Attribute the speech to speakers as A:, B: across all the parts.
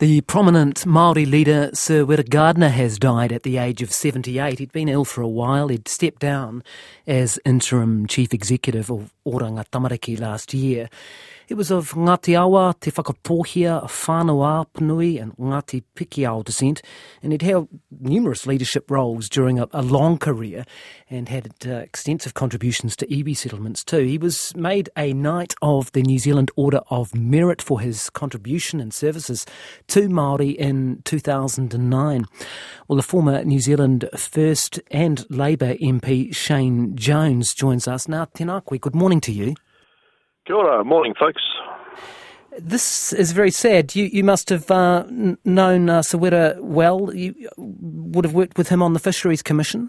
A: The prominent Māori leader Sir Wira Gardiner has died at the age of 78. He'd been ill for a while. He'd stepped down as interim chief executive of Oranga Tamariki last year. He was of Ngāti Awa, Te Whakapohia, Whānau Āpinui and Ngāti Pikiao descent, and he'd held numerous leadership roles during a long career and had extensive contributions to iwi settlements too. He was made a Knight of the New Zealand Order of Merit for his contribution and services to Māori in 2009. Well, the former New Zealand First and Labour MP Shane Jones joins us now. Tēnā koe, good morning to you.
B: Kia ora, morning folks.
A: This is very sad. You must have known Sir Wira well. You would have worked with him on the Fisheries Commission.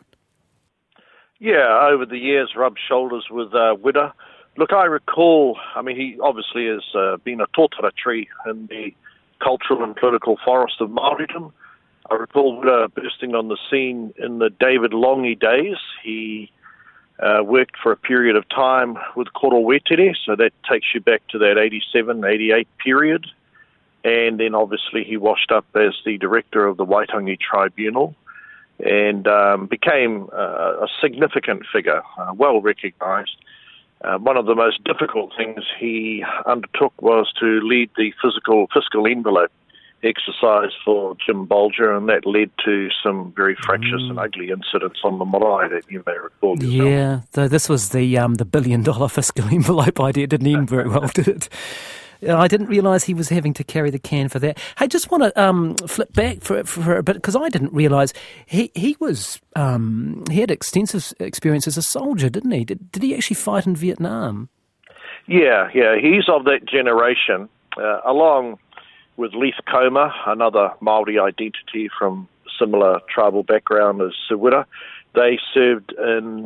B: Yeah, over the years rubbed shoulders with Wira. Look, I recall, he obviously has been a tōtara tree in the cultural and political forest of Māoridom. I recall Wira bursting on the scene in the David Longi days. He worked for a period of time with Koro Wetere, so that takes you back to that 87, 88 period. And then obviously he washed up as the director of the Waitangi Tribunal and became a significant figure, well recognised. One of the most difficult things he undertook was to lead the fiscal envelope exercise for Jim Bolger, and that led to some very fractious and ugly incidents on the marae that you may recall yourself.
A: Yeah, so this was the $1 billion fiscal envelope idea. Didn't end very well, did it? I didn't realise he was having to carry the can for that. Hey, just want to flip back for a bit, because I didn't realise he was he had extensive experience as a soldier, didn't he? Did he actually fight in Vietnam? Yeah,
B: he's of that generation, along with Leith Koma, another Māori identity from similar tribal background as Sir Wira. They served in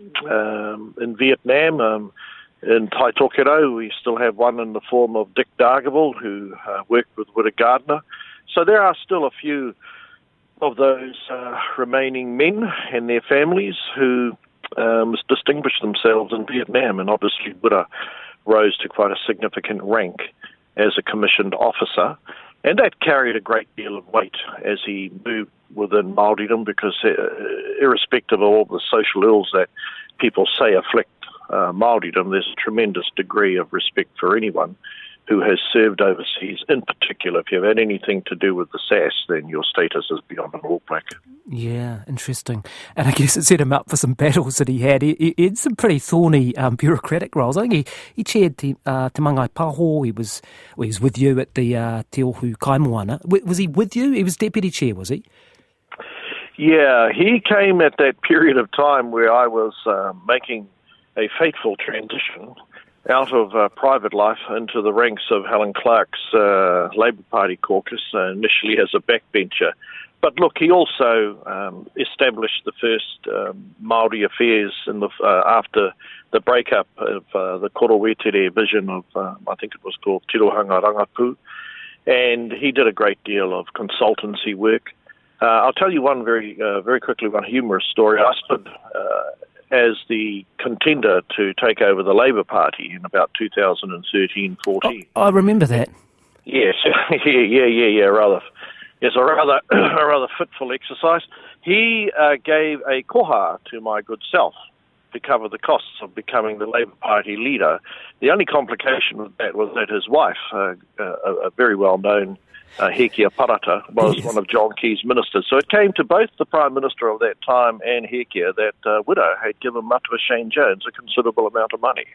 B: Vietnam. In Tai Tokerau, we still have one in the form of Dick Dargaville, who worked with Wira Gardiner. So there are still a few of those remaining men and their families who distinguished themselves in Vietnam, and obviously Wira rose to quite a significant rank as a commissioned officer, and that carried a great deal of weight as he moved within Māoridom, because irrespective of all the social ills that people say afflict Māoridom, there's a tremendous degree of respect for anyone who has served overseas. In particular, if you've had anything to do with the SAS, then your status is beyond an all black.
A: Yeah, interesting. And I guess it set him up for some battles that he had. He had some pretty thorny bureaucratic roles. I think he chaired Te Mangai Paho. He was with you at the Te Ohu Kaimoana. Was he with you? He was deputy chair, was he?
B: Yeah, he came at that period of time where I was making a fateful transition out of private life into the ranks of Helen Clark's Labour Party caucus, initially as a backbencher. But look, he also established the first Māori affairs in after the breakup of the Koro Wetere vision of, I think it was called Tirohanga Rangapu, and he did a great deal of consultancy work. I'll tell you one very quickly, one humorous story. I stood as the contender to take over the Labour Party in about 2013-14.
A: Oh, I remember that.
B: Yes, yeah, rather. Yes, a rather fitful exercise. He gave a koha to my good self to cover the costs of becoming the Labour Party leader. The only complication with that was that his wife, a very well-known Hekia Parata, was one of John Key's ministers. So it came to both the Prime Minister of that time and Hekia that Wira had given Matua Shane Jones a considerable amount of money.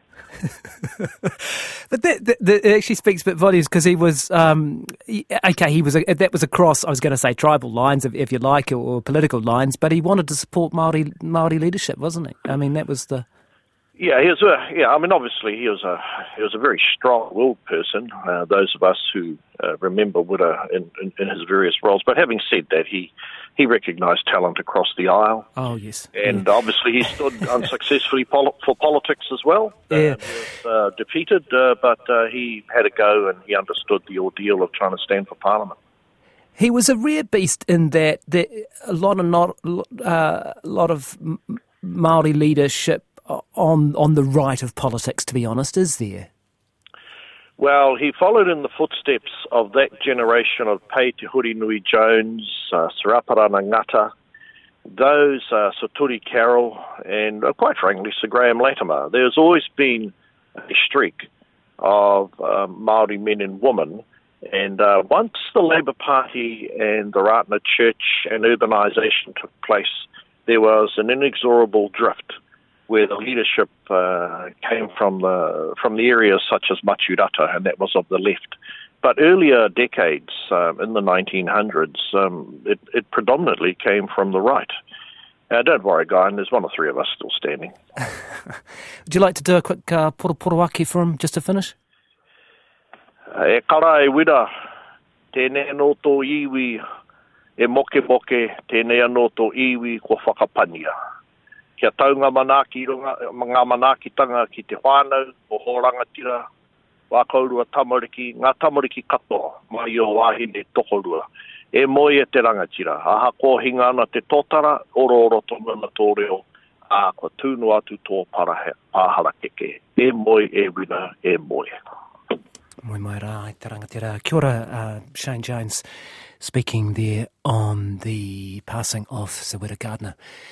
A: But that actually speaks a bit volumes, because he was, that was across, I was going to say tribal lines, if you like, or political lines, but he wanted to support Māori leadership, wasn't he? I mean, that was the...
B: Yeah, obviously he was a very strong-willed person. Those of us who remember Wira in his various roles. But having said that, he recognised talent across the aisle.
A: Oh yes,
B: and obviously he stood unsuccessfully for politics as well.
A: Yeah,
B: he was defeated, but he had a go, and he understood the ordeal of trying to stand for Parliament.
A: He was a rare beast in that a lot of Māori leadership on the right of politics, to be honest, is there?
B: Well, he followed in the footsteps of that generation of Pei Te Huri Nui Jones, Sir Aparana Ngata, those Sir Turi Carroll, and quite frankly, Sir Graham Latimer. There's always been a streak of Māori men and women, and once the Labour Party and the Ratana Church and urbanisation took place, there was an inexorable drift where the leadership came from the areas such as Maturata, and that was of the left. But earlier decades, in the 1900s, it predominantly came from the right. Don't worry, Guy, there's one or three of us still standing.
A: Would you like to do a quick poroaki for him, just to finish?
B: E kara e wira, tēnei anō tō iwi, e moke moke, tēnei anō tō iwi ko whakapania. Kia tau ngā manakitanga ki te whānau, o Horangatira, Wākaurua tamariki, ngā tamariki katoa, mai o wāhine tokorua. E moe e te rangatira, aha ko hinga ana te tōtara, oro tōmana tō reo, a ko tūnu atu tō pāhara keke. E moe e wina, e moe.
A: Moi mai rā, te rangatira. Kia ora, Shane Jones, speaking there on the passing of Sir Whitta Gardiner.